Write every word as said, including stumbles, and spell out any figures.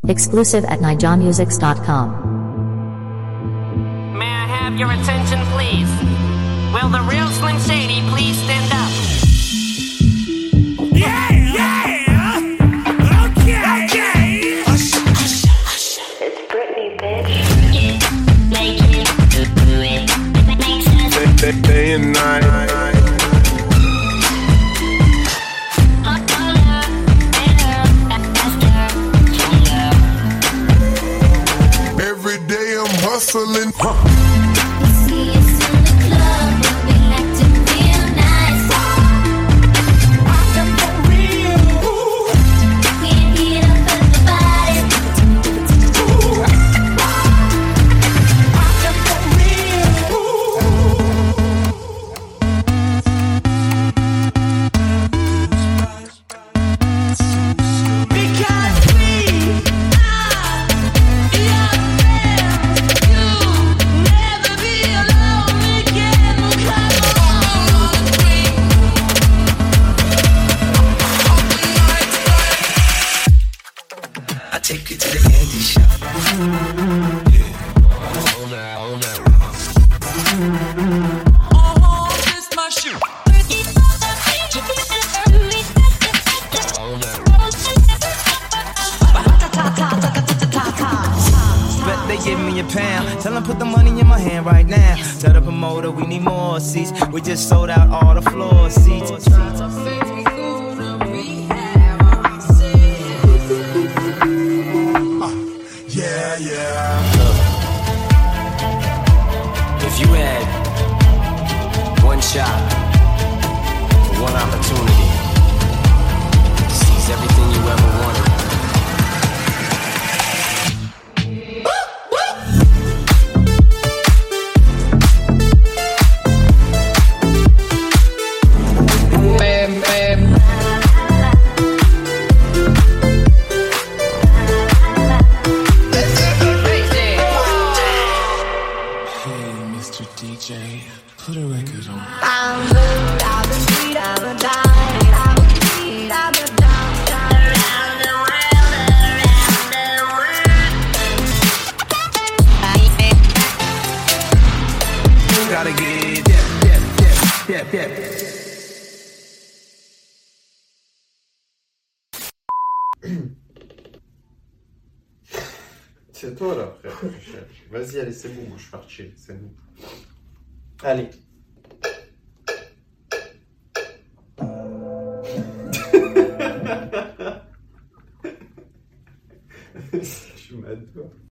Exclusive at nijamusics dot com. May I have your attention, please? Will the real Slim Shady please stand up? Yeah, yeah! Okay, okay! Hush, hush, hush. It's Britney, bitch. Day, day, day and night. Every day I'm hustling. See us in the club, but we like to feel nice. I'm for real. We ain't here to hurt the body. I'm for real. Because we are young men. You never be alone again. Come on, I take you to the candy shop. Yeah. All night, all night. oh, this my shoe. All night. Bet they give me a pound. Tell them put the money in my hand right now. Tell the promoter we need more seats. We just sold out all the floor seats. Yeah, yeah. If you had one shot, one opportunity to seize everything you ever wanted, bam, bam. Hey, Mister D J, put a record on. I'm good, I've been sweet, I've been dying, I've been sweet, I've been down, down, around the world, around the world. Gotta get yeah, yeah, yeah, yeah, yeah. C'est toi là, frère. Vas-y, allez, c'est bon, moi je suis parti, c'est bon. Allez. Je suis mad, toi.